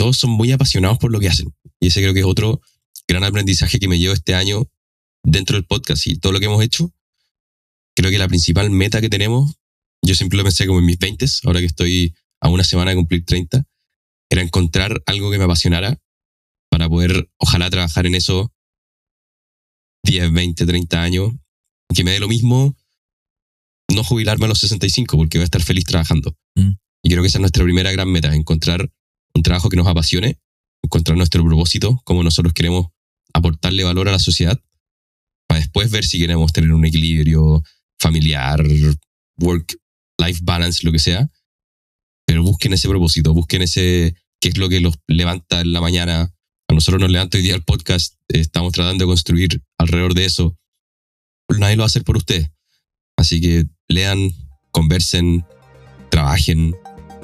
todos son muy apasionados por lo que hacen. Y ese creo que es otro gran aprendizaje que me llevo este año dentro del podcast y todo lo que hemos hecho. Creo que la principal meta que tenemos, yo siempre lo pensé como en mis 20s, ahora que estoy a una semana de cumplir 30, era encontrar algo que me apasionara para poder, ojalá, trabajar en eso 10, 20, 30 años, que me dé lo mismo no jubilarme a los 65, porque voy a estar feliz trabajando. Y creo que esa es nuestra primera gran meta, encontrar un trabajo que nos apasione, encontrar nuestro propósito, cómo nosotros queremos aportarle valor a la sociedad, para después ver si queremos tener un equilibrio familiar, work-life balance, lo que sea. Pero busquen ese propósito, busquen ese qué es lo que los levanta en la mañana. A nosotros nos levanta hoy día el podcast, estamos tratando de construir alrededor de eso. Nadie lo va a hacer por ustedes. Así que lean, conversen, trabajen.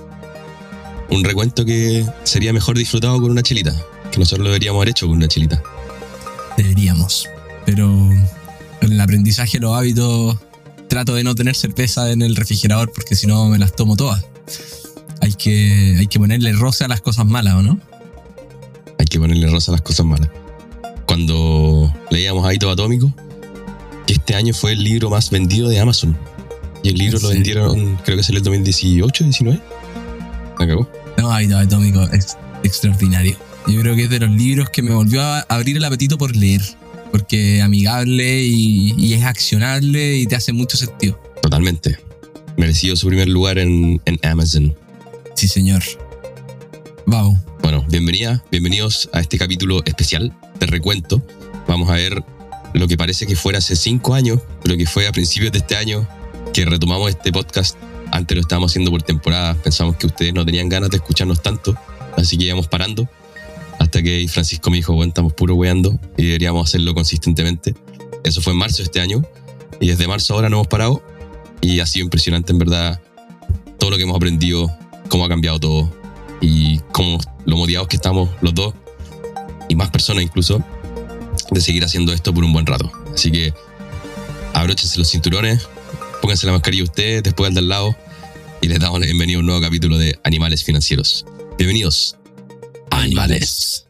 Un recuento que sería mejor disfrutado con una chelita, que nosotros lo deberíamos haber hecho con una chelita. Deberíamos, pero en el aprendizaje de los hábitos trato de no tener cerveza en el refrigerador porque si no me las tomo todas. Hay que ponerle rosa a las cosas malas, ¿o no? Hay que ponerle rosa a las cosas malas. Cuando leíamos Hábitos Atómicos, que este año fue el libro más vendido de Amazon. Y el libro lo vendieron, creo que es el 2018, 19. Me acabó. No, Hábitos Atómicos es extraordinario. Yo creo que es de los libros que me volvió a abrir el apetito por leer. Porque es amigable y es accionable y te hace mucho sentido. Totalmente. Merecido su primer lugar en Amazon. Sí, señor. Vamos. Bueno, bienvenidos a este capítulo especial de recuento. Vamos a ver lo que parece que fuera hace 5 años, lo que fue a principios de este año, que retomamos este podcast. Antes lo estábamos haciendo por temporadas, pensamos que ustedes no tenían ganas de escucharnos tanto, así que íbamos parando, hasta que Francisco me dijo, bueno, estamos puro weando y deberíamos hacerlo consistentemente. Eso fue en marzo de este año, y desde marzo ahora no hemos parado, y ha sido impresionante en verdad todo lo que hemos aprendido, cómo ha cambiado todo, y cómo lo motivados que estamos los dos, y más personas incluso, de seguir haciendo esto por un buen rato. Así que abróchense los cinturones, pónganse la mascarilla ustedes, después al de al lado, y les damos la bienvenida a un nuevo capítulo de Animales Financieros. Bienvenidos, Animales.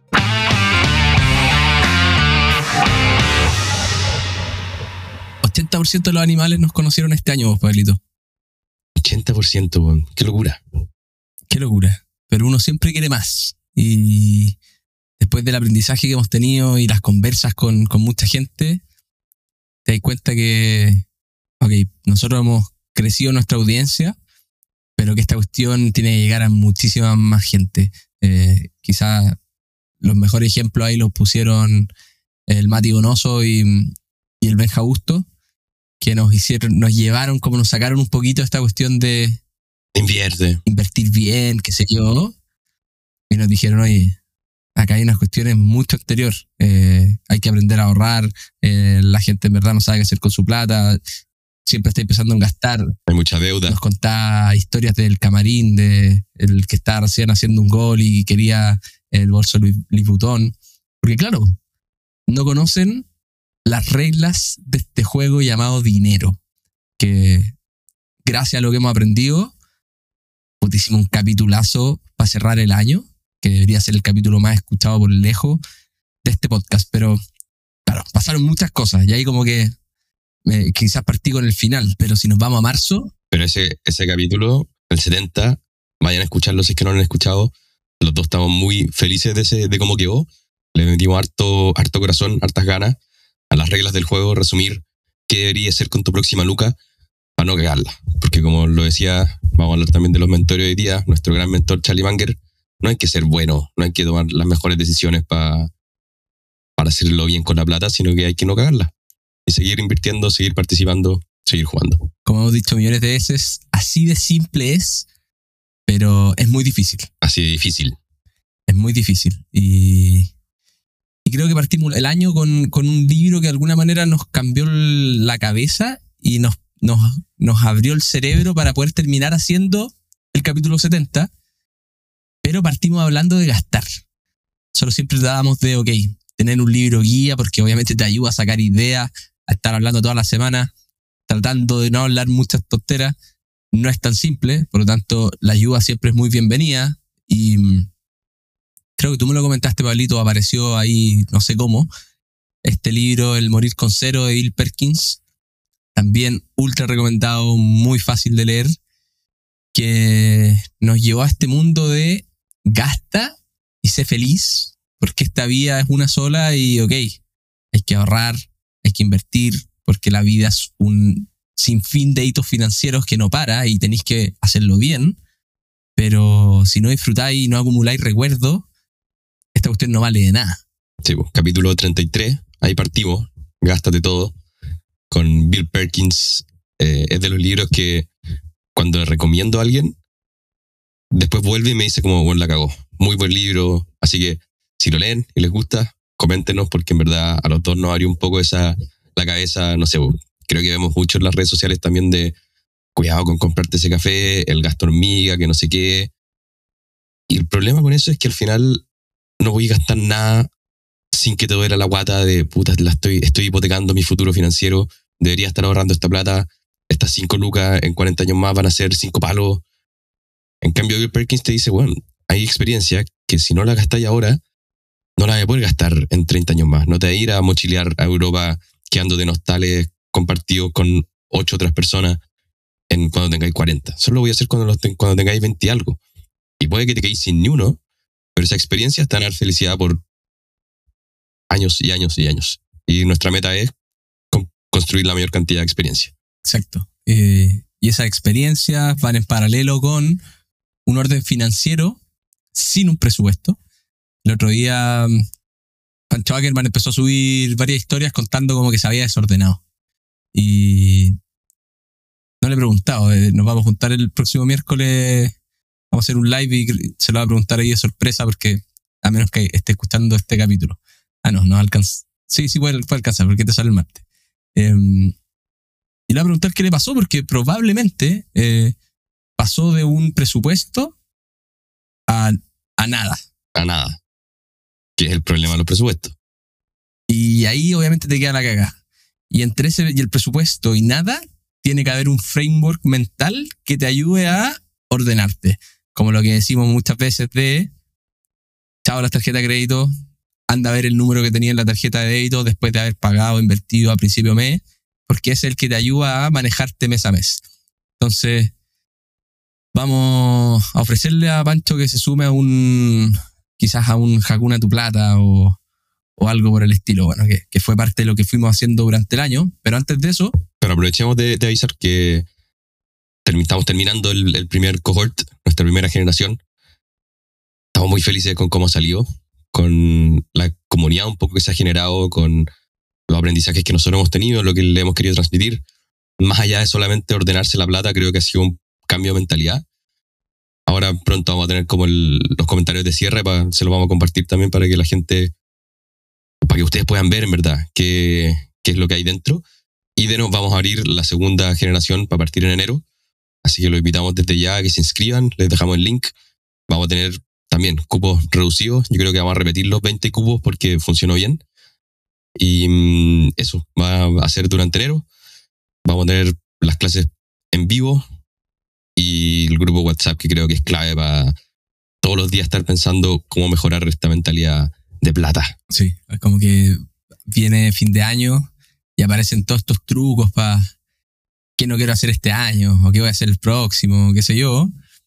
80% de los animales nos conocieron este año, vos, Pablito. 80%, qué locura. Qué locura. Pero uno siempre quiere más. Y después del aprendizaje que hemos tenido y las conversas con mucha gente, te das cuenta que, nosotros hemos crecido nuestra audiencia, pero que esta cuestión tiene que llegar a muchísima más gente. Quizás los mejores ejemplos ahí los pusieron el Mati Bonoso y el Benja Busto, que nos llevaron, como nos sacaron un poquito esta cuestión de invertir bien, qué sé yo, y nos dijeron, oye, acá hay unas cuestiones mucho anterior, hay que aprender a ahorrar, la gente en verdad no sabe qué hacer con su plata, siempre está empezando a gastar. Hay mucha deuda. Nos contaba historias del camarín, de el que estaba recién haciendo un gol y quería el bolso Louis Vuitton, porque claro, no conocen las reglas de este juego llamado dinero, que gracias a lo que hemos aprendido, pues hicimos un capitulazo para cerrar el año, que debería ser el capítulo más escuchado por lejos de este podcast, pero claro, pasaron muchas cosas y ahí como que quizás partí con el final, pero si nos vamos a marzo... Pero ese capítulo, el 70, vayan a escucharlo si es que no lo han escuchado, los dos estamos muy felices de cómo quedó, le metimos harto corazón, hartas ganas a las reglas del juego, resumir qué debería ser con tu próxima luca para no cagarla, porque como lo decía, vamos a hablar también de los mentores hoy día, nuestro gran mentor Charlie Munger, no hay que ser bueno, no hay que tomar las mejores decisiones para hacerlo bien con la plata, sino que hay que no cagarla y seguir invirtiendo, seguir participando, seguir jugando. Como hemos dicho millones de veces, así de simple es, pero es muy difícil. Así de difícil. Es muy difícil. Y creo que partimos el año con un libro que de alguna manera nos cambió la cabeza y nos abrió el cerebro para poder terminar haciendo el capítulo 70, pero partimos hablando de gastar. Solo siempre dábamos de, tener un libro guía, porque obviamente te ayuda a sacar ideas, a estar hablando toda la semana, tratando de no hablar muchas tonteras. No es tan simple, por lo tanto, la ayuda siempre es muy bienvenida y creo que tú me lo comentaste, Pablito, apareció ahí, no sé cómo, este libro, El morir con cero, de Bill Perkins, también ultra recomendado, muy fácil de leer, que nos llevó a este mundo de gasta y sé feliz, porque esta vida es una sola y ok, hay que ahorrar, hay que invertir, porque la vida es un sinfín de hitos financieros que no para y tenéis que hacerlo bien, pero si no disfrutáis y no acumuláis recuerdos, esta cuestión no vale de nada. Sí, pues, capítulo 33, ahí partimos, Gástate todo, con Bill Perkins. Es de los libros que cuando le recomiendo a alguien, después vuelve y me dice como, bueno, la cagó. Muy buen libro, así que si lo leen y les gusta, coméntenos, porque en verdad a los dos nos abrió un poco la cabeza, no sé, creo que vemos mucho en las redes sociales también de cuidado con comprarte ese café, el gasto hormiga, que no sé qué. Y el problema con eso es que al final no voy a gastar nada sin que te duela la guata de puta, estoy hipotecando mi futuro financiero, debería estar ahorrando esta plata, estas 5 lucas en 40 años más van a ser 5 palos. En cambio, Bill Perkins te dice, bueno, hay experiencia que si no la gastáis ahora, no la vas a poder gastar en 30 años más. No te vas a ir a mochilear a Europa quedando de nostales compartidos con 8 otras personas cuando tengáis 40. Solo lo voy a hacer cuando tengáis 20 y algo. Y puede que te quedéis sin ni uno, pero esa experiencia está en dar felicidad por años y años y años. Y nuestra meta es construir la mayor cantidad de experiencia. Exacto. Y esas experiencias van en paralelo con un orden financiero sin un presupuesto. El otro día Pancho Ackerman empezó a subir varias historias contando como que se había desordenado. Y no le he preguntado, nos vamos a juntar el próximo miércoles, vamos a hacer un live y se lo va a preguntar ahí de sorpresa, porque a menos que esté escuchando este capítulo. No alcanza. Sí, puede alcanzar, porque te sale el martes. Y le voy a preguntar qué le pasó, porque probablemente pasó de un presupuesto a nada. A nada. Que es el problema de los presupuestos. Y ahí obviamente te queda la cagada. Y entre ese y el presupuesto y nada, tiene que haber un framework mental que te ayude a ordenarte. Como lo que decimos muchas veces de chao las tarjetas de crédito, anda a ver el número que tenía en la tarjeta de débito después de haber pagado, invertido a principio de mes, porque es el que te ayuda a manejarte mes a mes. Entonces, vamos a ofrecerle a Pancho que se sume quizás a un Hakuna Tu Plata o algo por el estilo, bueno, que fue parte de lo que fuimos haciendo durante el año, pero antes de eso... Pero aprovechemos de avisar que estamos terminando el primer cohort, nuestra primera generación. Estamos muy felices con cómo salió, con la comunidad un poco que se ha generado, con los aprendizajes que nosotros hemos tenido, lo que le hemos querido transmitir. Más allá de solamente ordenarse la plata, creo que ha sido un cambio de mentalidad. Ahora pronto vamos a tener como los comentarios de cierre, se los vamos a compartir también para que la gente, para que ustedes puedan ver en verdad qué es lo que hay dentro. Y de nos vamos a abrir la segunda generación para partir en enero. Así que los invitamos desde ya a que se inscriban, les dejamos el link. Vamos a tener también cupos reducidos. Yo creo que vamos a repetir los 20 cupos porque funcionó bien. Y eso va a ser durante enero. Vamos a tener las clases en vivo y el grupo WhatsApp, que creo que es clave para todos los días estar pensando cómo mejorar esta mentalidad de plata. Sí, es como que viene fin de año y aparecen todos estos trucos para qué no quiero hacer este año o qué voy a hacer el próximo, qué sé yo.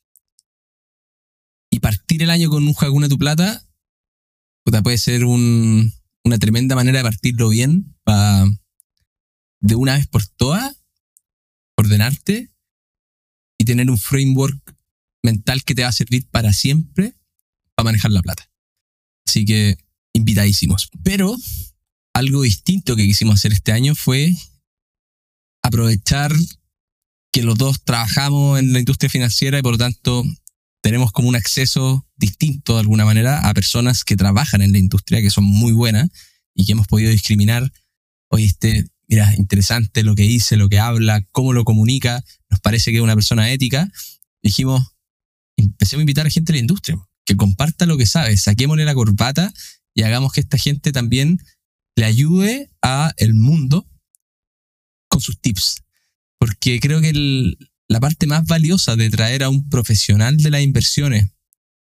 Y partir el año con un Hakuna Tu Plata puede ser una tremenda manera de partirlo bien para de una vez por todas ordenarte y tener un framework mental que te va a servir para siempre para manejar la plata. Así que invitadísimos. Pero algo distinto que quisimos hacer este año fue aprovechar que los dos trabajamos en la industria financiera y por lo tanto tenemos como un acceso distinto de alguna manera a personas que trabajan en la industria, que son muy buenas y que hemos podido discriminar. Oye, mira, interesante lo que dice, lo que habla, cómo lo comunica, nos parece que es una persona ética. Dijimos, empecemos a invitar a gente de la industria, que comparta lo que sabe, saquémosle la corbata y hagamos que esta gente también le ayude a el mundo con sus tips. Porque creo que la parte más valiosa de traer a un profesional de las inversiones a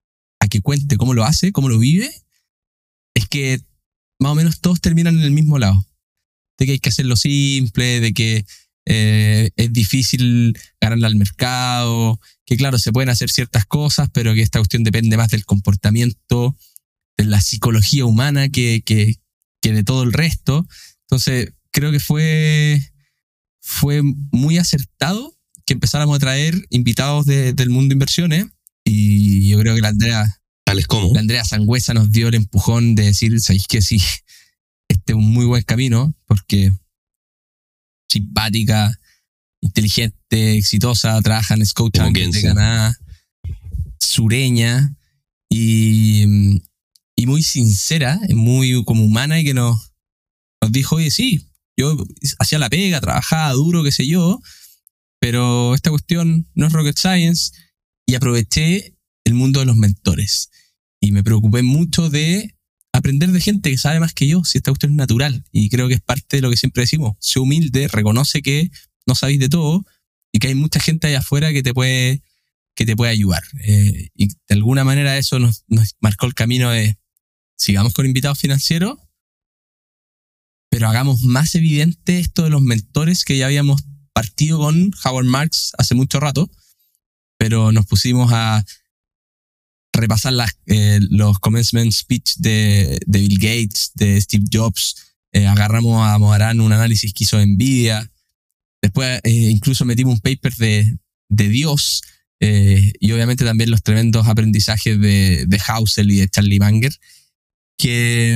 que cuente cómo lo hace, cómo lo vive, es que más o menos todos terminan en el mismo lado. De que hay que hacerlo simple, de que es difícil ganarle al mercado, que claro, se pueden hacer ciertas cosas, pero que esta cuestión depende más del comportamiento, de la psicología humana que de todo el resto. Entonces, creo que fue muy acertado que empezáramos a traer invitados del mundo de inversiones, y yo creo que la Andrea Sangüesa nos dio el empujón de decir, ¿sabéis qué? Sí, este es un muy buen camino, porque simpática, inteligente, exitosa, trabaja en Scotiabank de Canadá, sureña y muy sincera, muy como humana, y que nos dijo, oye, sí, yo hacía la pega, trabajaba duro, qué sé yo, pero esta cuestión no es rocket science, y aproveché el mundo de los mentores. Y me preocupé mucho de aprender de gente que sabe más que yo, si esta cuestión es natural. Y creo que es parte de lo que siempre decimos. Sé humilde, reconoce que no sabéis de todo y que hay mucha gente allá afuera que te puede ayudar. Y de alguna manera eso nos marcó el camino de sigamos con invitados financieros, pero hagamos más evidente esto de los mentores, que ya habíamos partido con Howard Marks hace mucho rato, pero nos pusimos a repasar los commencement speech de Bill Gates, de Steve Jobs. Agarramos a Moharán un análisis que hizo de Nvidia. Después incluso metimos un paper de Dios, y obviamente también los tremendos aprendizajes de Housel y de Charlie Munger, que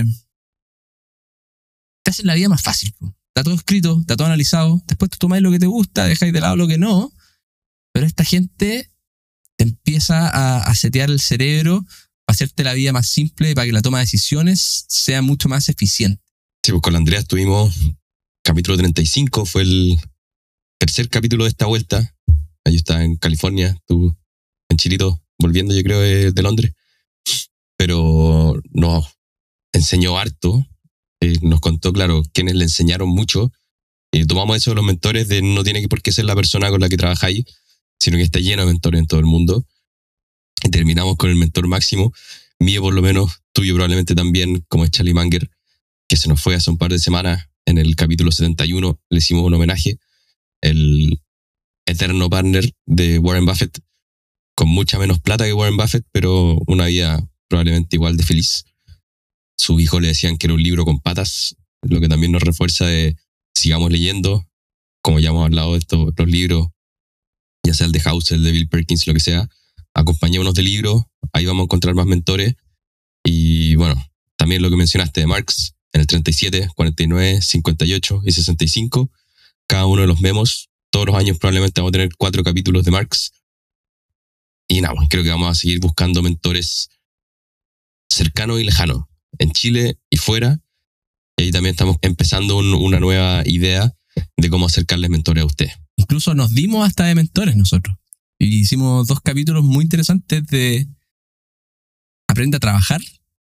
te hacen la vida más fácil. Está todo escrito, está todo analizado. Después tú tomáis lo que te gusta, dejáis de lado lo que no. Pero esta gente te empieza a setear el cerebro para hacerte la vida más simple, para que la toma de decisiones sea mucho más eficiente. Sí, pues con la Andrea estuvimos, capítulo 35, fue el tercer capítulo de esta vuelta. Yo estaba en California, tú en Chilito, volviendo yo creo de Londres. Pero nos enseñó harto, nos contó, claro, quienes le enseñaron mucho. Y tomamos eso de los mentores, de no tiene por qué ser la persona con la que trabajáis, sino que está lleno de mentores en todo el mundo. Y terminamos con el mentor máximo, mío por lo menos, tuyo probablemente también, como es Charlie Munger, que se nos fue hace un par de semanas. En el capítulo 71 le hicimos un homenaje, el eterno partner de Warren Buffett, con mucha menos plata que Warren Buffett, pero una vida probablemente igual de feliz. Sus hijos le decían que era un libro con patas, lo que también nos refuerza de sigamos leyendo, como ya hemos hablado de estos los libros, ya sea el de House, el de Bill Perkins, lo que sea, acompañémonos de libros, ahí vamos a encontrar más mentores. Y bueno, también lo que mencionaste de Marx, en el 37, 49, 58 y 65, cada uno de los memos, todos los años probablemente vamos a tener 4 capítulos de Marx. Y nada, creo que vamos a seguir buscando mentores cercanos y lejanos, en Chile y fuera. Y ahí también estamos empezando una nueva idea de cómo acercarles mentores a ustedes. Incluso nos dimos hasta de mentores nosotros. Y hicimos 2 capítulos muy interesantes de Aprende a trabajar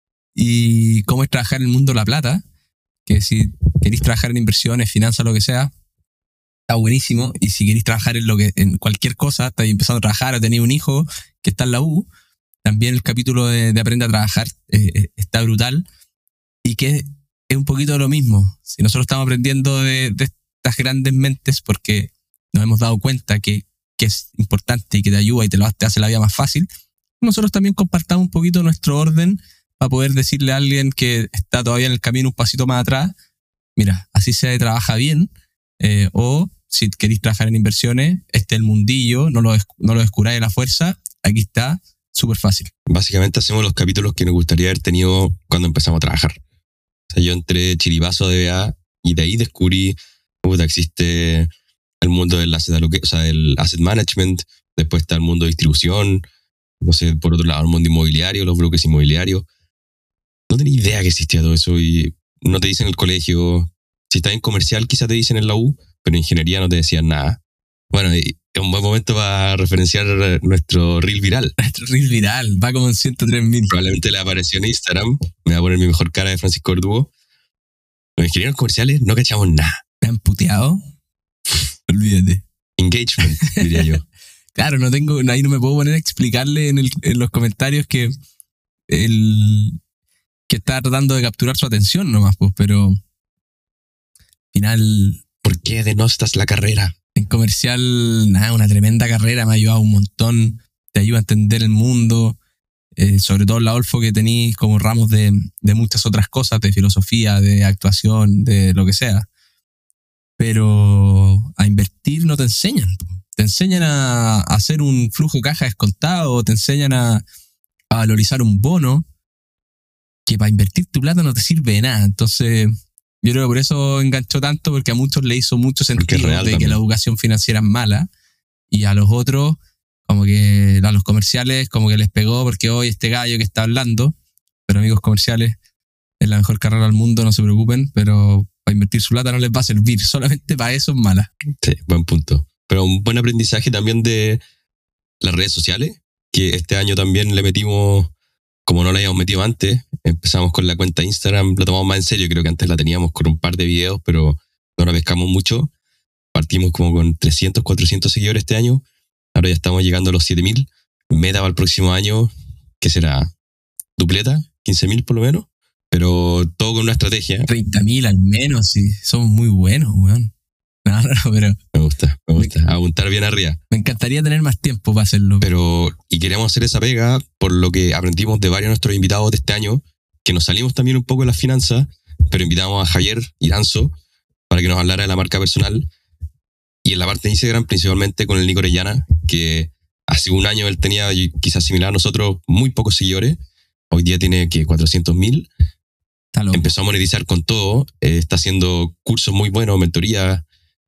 y cómo es trabajar en el mundo de la plata. Que si queréis trabajar en inversiones, finanzas, lo que sea, está buenísimo. Y si queréis trabajar en cualquier cosa, estáis empezando a trabajar o tenéis un hijo que está en la U, también el capítulo de Aprende a trabajar está brutal. Y que es un poquito lo mismo. Si nosotros estamos aprendiendo de estas grandes mentes porque nos hemos dado cuenta que es importante y que te ayuda y te hace la vida más fácil, nosotros también compartamos un poquito nuestro orden para poder decirle a alguien que está todavía en el camino un pasito más atrás, mira, así se trabaja bien, o si queréis trabajar en inversiones, este es el mundillo, no lo descubráis a la fuerza, aquí está, súper fácil. Básicamente hacemos los capítulos que nos gustaría haber tenido cuando empezamos a trabajar. O sea, yo entré chiribazo de DBA y de ahí descubrí que existe el mundo del asset management, después está el mundo de distribución, no sé, por otro lado el mundo inmobiliario, los brokers inmobiliarios. No tenía idea que existía todo eso y no te dicen en el colegio. Si estás en comercial quizá te dicen en la U, pero en ingeniería no te decían nada. Bueno, y es un buen momento para referenciar nuestro reel viral. Nuestro reel viral va como en 103.000. Probablemente le apareció en Instagram. Me va a poner mi mejor cara de Francisco Verdugo. Los ingenieros comerciales no cachamos nada. ¿Me han puteado? Olvídate. Engagement, diría yo. Claro, ahí no me puedo poner a explicarle en los comentarios que el que está tratando de capturar su atención nomás, pues, pero al final ¿Por qué denostas la carrera? en comercial, nada, una tremenda carrera, me ha ayudado un montón, te ayuda a entender el mundo, sobre todo en la Olfo que tenéis como ramos de muchas otras cosas, de filosofía, de actuación, de lo que sea. Pero a invertir no te enseñan. Te enseñan a hacer un flujo de caja descontado, te enseñan a valorizar un bono, que para invertir tu plata no te sirve de nada. Entonces, yo creo que por eso enganchó tanto, porque a muchos le hizo mucho Porque es sentido real de que también. la educación financiera es mala, y a los otros, como que a los comerciales, como que les pegó porque hoy este gallo que está hablando, pero amigos comerciales, es la mejor carrera del mundo, no se preocupen, pero para invertir su plata no les va a servir, solamente para eso es mala. Sí, buen punto. Pero un buen aprendizaje también de las redes sociales, que este año también le metimos, como no la habíamos metido antes, empezamos con la cuenta Instagram, la tomamos más en serio, creo que antes la teníamos con un par de videos, pero no la pescamos mucho. Partimos como con 300, 400 seguidores este año, ahora ya estamos llegando a los 7.000. Meta para el próximo año, que será dupleta, 15.000 por lo menos, pero todo con una estrategia. 30.000 al menos, sí, somos muy buenos, weón. No, pero Me gusta, apuntar bien arriba. me encantaría tener más tiempo para hacerlo. Y queremos hacer esa pega por lo que aprendimos de varios de nuestros invitados de este año, que nos salimos también un poco de las finanzas, pero invitamos a Javier Iranzo para que nos hablara de la marca personal. Y en la parte de Instagram, principalmente con el Nico Orellana, que hace un año él tenía, quizás similar a nosotros, muy pocos seguidores. Hoy día tiene, ¿qué? 400.000. Está loco. Empezó a monetizar con todo. Está haciendo cursos muy buenos, mentoría.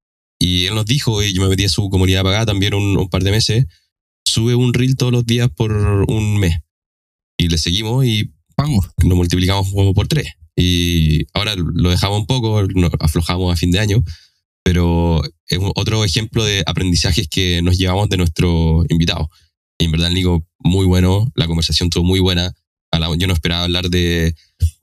Y él nos dijo, y yo me metí a su comunidad pagada también un par de meses, sube un reel todos los días por un mes. Y le seguimos y Vamos. nos multiplicamos como por 3. Y ahora lo dejamos un poco, nos aflojamos a fin de año, pero es otro ejemplo de aprendizajes que nos llevamos de nuestro invitado. Y en verdad el Nico, muy bueno, la conversación estuvo muy buena. Yo no esperaba hablar de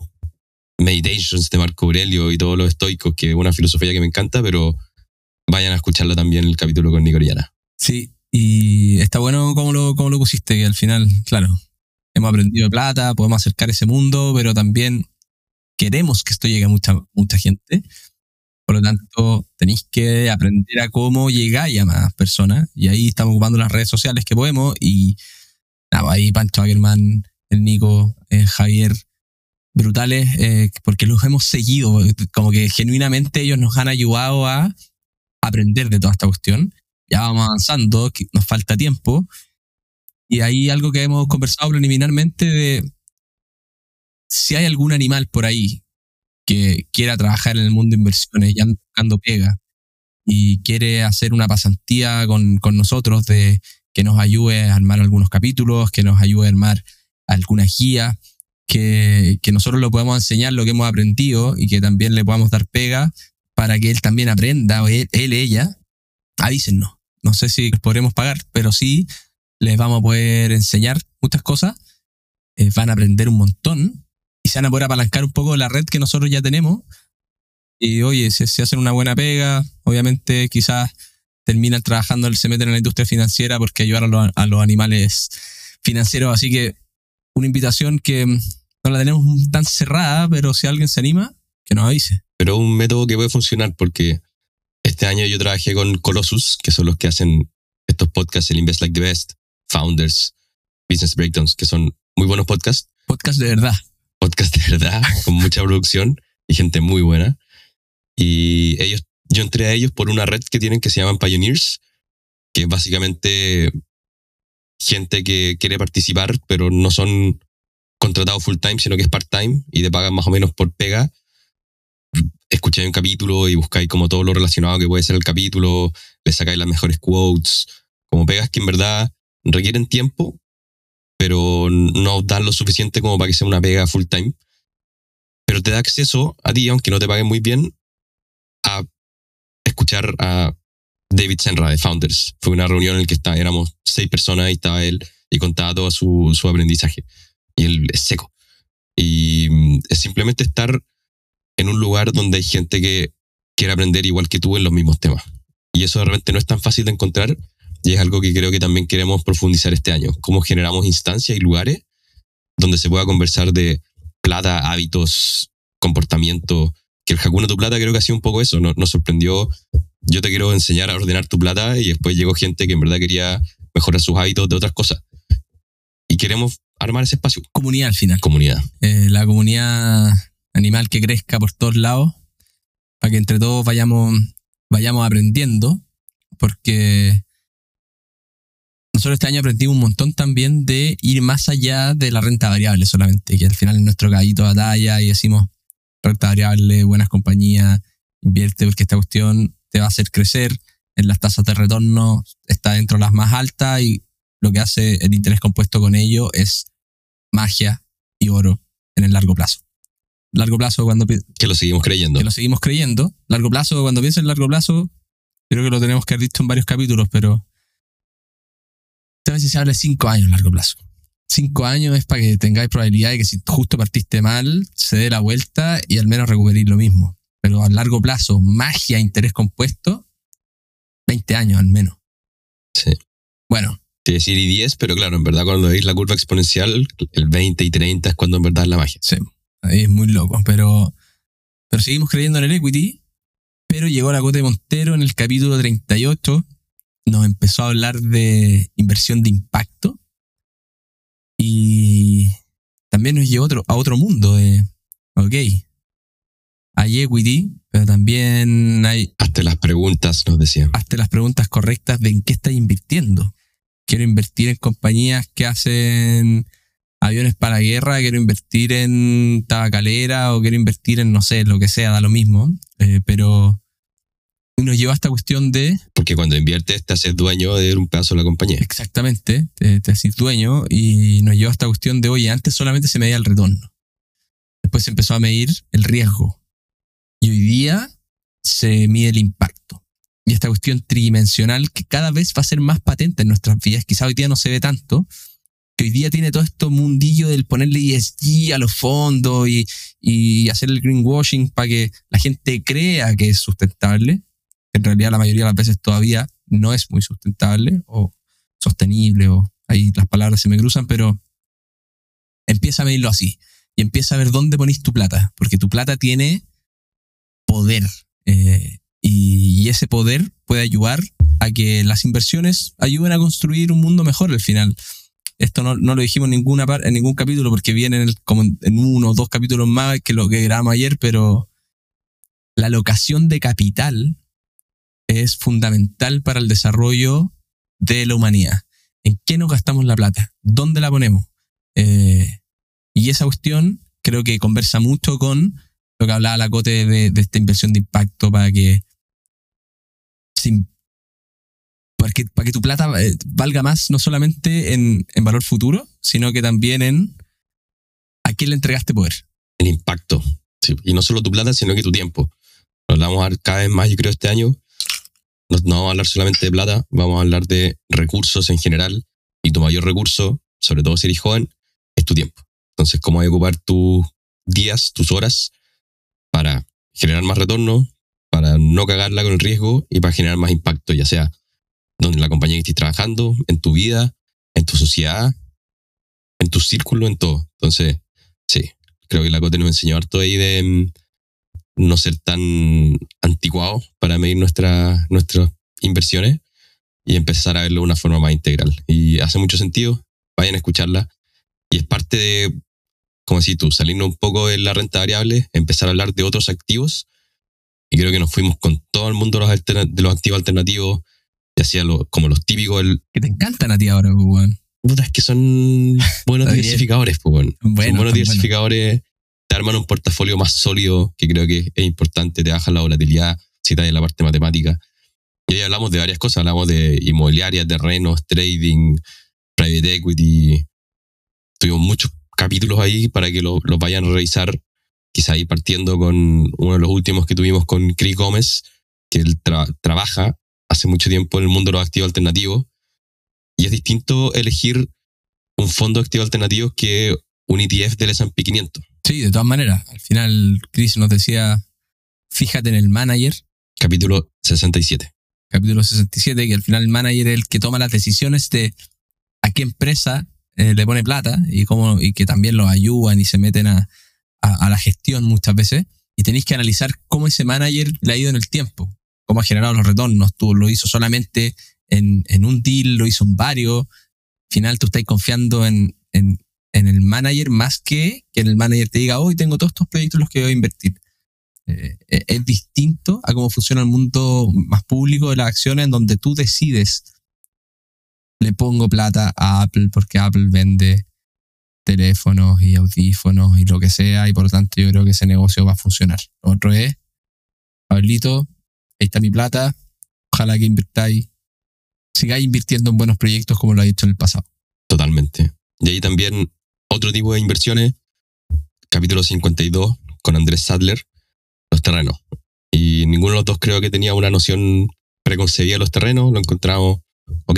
Meditations de Marco Aurelio y todos los estoicos, que es una filosofía que me encanta, pero vayan a escucharlo también el capítulo con Nico Orellana. Sí, y está bueno como lo pusiste, que al final, claro, hemos aprendido de plata, podemos acercar ese mundo, pero también queremos que esto llegue a mucha gente. Por lo tanto, tenéis que aprender a cómo llegar a más personas. Y ahí estamos ocupando las redes sociales que podemos. Y nada, ahí Pancho Ackerman, el Nico, Javier, brutales, porque los hemos seguido. Como que genuinamente ellos nos han ayudado a aprender de toda esta cuestión. Ya vamos avanzando, nos falta tiempo. Y ahí algo que hemos conversado preliminarmente de si hay algún animal por ahí que quiera trabajar en el mundo de inversiones, ya buscando pega, y quiere hacer una pasantía con nosotros, de que nos ayude a armar algunos capítulos, que nos ayude a armar alguna guía, que nosotros lo podamos enseñar lo que hemos aprendido y que también le podamos dar pega para que él también aprenda, o ella, avísennos. No sé si podremos pagar, pero sí les vamos a poder enseñar muchas cosas, van a aprender un montón y se van a poder apalancar un poco la red que nosotros ya tenemos. Y oye, si hacen una buena pega, obviamente quizás terminan trabajando, se meten en la industria financiera porque ayudar a los animales financieros. Así que una invitación que no la tenemos tan cerrada, pero si alguien se anima, que nos avise. Pero un método que puede funcionar, porque este año yo trabajé con Colossus, que son los que hacen estos podcasts, el Invest Like the Best, Founders, Business Breakdowns, que son muy buenos podcasts. Podcast de verdad. Podcast de verdad, con mucha producción y gente muy buena. Y yo entré a ellos por una red que tienen que se llaman Pioneers, que es básicamente gente que quiere participar, pero no son contratados full time, sino que es part time y te pagan más o menos por pega. Escucháis un capítulo y buscáis como todo lo relacionado que puede ser el capítulo, le sacáis las mejores quotes, como pegas que en verdad requieren tiempo, pero no dan lo suficiente como para que sea una pega full time. Pero te da acceso a ti, aunque no te paguen muy bien, a escuchar a David Senra de Founders. Fue una reunión en la que éramos 6 personas y estaba él y contaba todo su aprendizaje. Y él es seco. Y es simplemente estar en un lugar donde hay gente que quiere aprender igual que tú en los mismos temas. Y eso de repente no es tan fácil de encontrar, y es algo que creo que también queremos profundizar este año. Cómo generamos instancias y lugares donde se pueda conversar de plata, hábitos, comportamiento, que el Hakuna Tu Plata creo que ha sido un poco eso, nos sorprendió. Yo te quiero enseñar a ordenar tu plata, y después llegó gente que en verdad quería mejorar sus hábitos de otras cosas. Y queremos armar ese espacio. Comunidad al final. Comunidad. La comunidad animal que crezca por todos lados, para que entre todos vayamos aprendiendo, porque nosotros este año aprendimos un montón también de ir más allá de la renta variable solamente, que al final es nuestro caballito de batalla y decimos renta variable, buenas compañías, invierte porque esta cuestión te va a hacer crecer, en las tasas de retorno está dentro de las más altas y lo que hace el interés compuesto con ello es magia y oro en el largo plazo. Largo plazo cuando... Que lo seguimos creyendo. Que lo seguimos creyendo. Largo plazo, cuando pienso en largo plazo, creo que lo tenemos que haber visto en varios capítulos, pero esta vez se habla de 5 años largo plazo. 5 años es para que tengáis probabilidad de que si justo partiste mal, se dé la vuelta y al menos recuperéis lo mismo. Pero a largo plazo, magia, interés compuesto, 20 años al menos. Sí. Bueno. Te decir y 10, pero claro, en verdad cuando veis la curva exponencial, el 20 y 30 es cuando en verdad es la magia. Sí, ahí es muy loco, pero seguimos creyendo en el equity, pero llegó la Cote Montero en el capítulo 38, nos empezó a hablar de inversión de impacto y también nos llevó a otro mundo de, ok, hay equity, pero también hay... Hazte las preguntas, nos decían. Hazte las preguntas correctas de en qué estás invirtiendo. Quiero invertir en compañías que hacen aviones para la guerra, quiero invertir en tabacalera o quiero invertir en, no sé, lo que sea, da lo mismo. Pero nos lleva a esta cuestión de... Porque cuando inviertes te haces dueño de un pedazo de la compañía. Exactamente, te haces dueño y nos lleva a esta cuestión de, oye, antes solamente se medía el retorno. Después se empezó a medir el riesgo. Y hoy día se mide el impacto. Y esta cuestión tridimensional que cada vez va a ser más patente en nuestras vidas, quizá hoy día no se ve tanto, que hoy día tiene todo esto mundillo del ponerle ESG a los fondos y hacer el greenwashing para que la gente crea que es sustentable. En realidad la mayoría de las veces todavía no es muy sustentable o sostenible, o ahí las palabras se me cruzan, pero empieza a medirlo así y empieza a ver dónde ponís tu plata, porque tu plata tiene poder y ese poder puede ayudar a que las inversiones ayuden a construir un mundo mejor al final. Esto no lo dijimos en ningún capítulo porque viene como en 1 o 2 capítulos más que lo que grabamos ayer, pero la alocación de capital es fundamental para el desarrollo de la humanidad. ¿En qué nos gastamos la plata? ¿Dónde la ponemos? Y esa cuestión creo que conversa mucho con lo que hablaba la Cote de esta inversión de impacto para que tu plata valga más, no solamente en valor futuro, sino que también en a quién le entregaste poder. El impacto. Sí. Y no solo tu plata, sino que tu tiempo. Lo vamos a ver cada vez más, yo creo, este año. No vamos a hablar solamente de plata, vamos a hablar de recursos en general. Y tu mayor recurso, sobre todo si eres joven, es tu tiempo. Entonces, ¿cómo vas a ocupar tus días, tus horas, para generar más retorno, para no cagarla con el riesgo y para generar más impacto, ya sea donde la compañía que estés trabajando, en tu vida, en tu sociedad, en tu círculo, en todo? Entonces, sí, creo que la Cote nos enseñó harto ahí de no ser tan anticuados para medir nuestras inversiones y empezar a verlo de una forma más integral. Y hace mucho sentido, vayan a escucharla. Y es parte de, como decís tú, salirnos un poco de la renta variable, empezar a hablar de otros activos. Y creo que nos fuimos con todo el mundo de los activos alternativos, ya sea como los típicos. Que te encantan a ti ahora, pues, weón. Puta, es que son buenos diversificadores, pues, weón. Son buenos diversificadores, te arman un portafolio más sólido, que creo que es importante, te bajan la volatilidad, si estás en la parte matemática. Y ahí hablamos de varias cosas, hablamos de inmobiliaria, terrenos, trading, private equity. Tuvimos muchos capítulos ahí para que los vayan a revisar, quizá ahí partiendo con uno de los últimos que tuvimos con Chris Gómez, que él trabaja hace mucho tiempo en el mundo de los activos alternativos, y es distinto elegir un fondo de activos alternativos que un ETF del S&P 500. Sí, de todas maneras. Al final, Chris nos decía, fíjate en el manager. Capítulo 67. Capítulo 67, que al final el manager es el que toma las decisiones de a qué empresa le pone plata y que también los ayudan y se meten a la gestión muchas veces, y tenéis que analizar cómo ese manager le ha ido en el tiempo, cómo ha generado los retornos. Tú lo hizo solamente en un deal, lo hizo en varios. Al final tú estás confiando en el manager más que el manager te diga, hoy tengo todos estos proyectos en los que voy a invertir. Es distinto a cómo funciona el mundo más público de las acciones, en donde tú decides, le pongo plata a Apple porque Apple vende teléfonos y audífonos y lo que sea, y por lo tanto yo creo que ese negocio va a funcionar. Lo otro es, Pablito, ahí está mi plata, ojalá que sigáis invirtiendo en buenos proyectos como lo ha dicho en el pasado. Totalmente. Y ahí también otro tipo de inversiones, capítulo 52 con Andrés Sadler, los terrenos. Y ninguno de los dos creo que tenía una noción preconcebida de los terrenos, lo encontramos ok,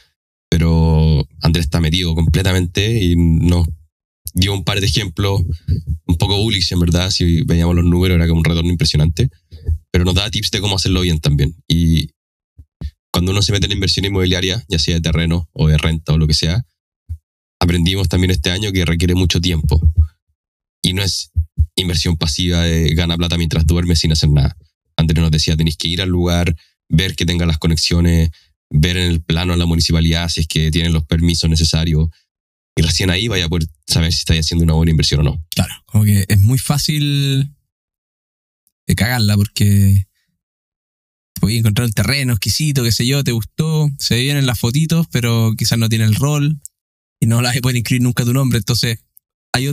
pero Andrés está metido completamente y nos dio un par de ejemplos un poco bullish, en verdad. Si veíamos los números era como un retorno impresionante, pero nos da tips de cómo hacerlo bien también. Y cuando uno se mete en inversión inmobiliaria, ya sea de terreno o de renta o lo que sea, aprendimos también este año que requiere mucho tiempo. Y no es inversión pasiva de gana plata mientras duermes sin hacer nada. Andrés nos decía, tenéis que ir al lugar, ver que tenga las conexiones, ver en el plano a la municipalidad si es que tienen los permisos necesarios, y recién ahí vaya a poder saber si estáis haciendo una buena inversión o no. Claro, como que es muy fácil de cagarla, porque podías encontrar un terreno exquisito, qué sé yo, te gustó, se ve bien en las fotitos, pero quizás no tiene el rol y no las pueden inscribir nunca tu nombre. Entonces hay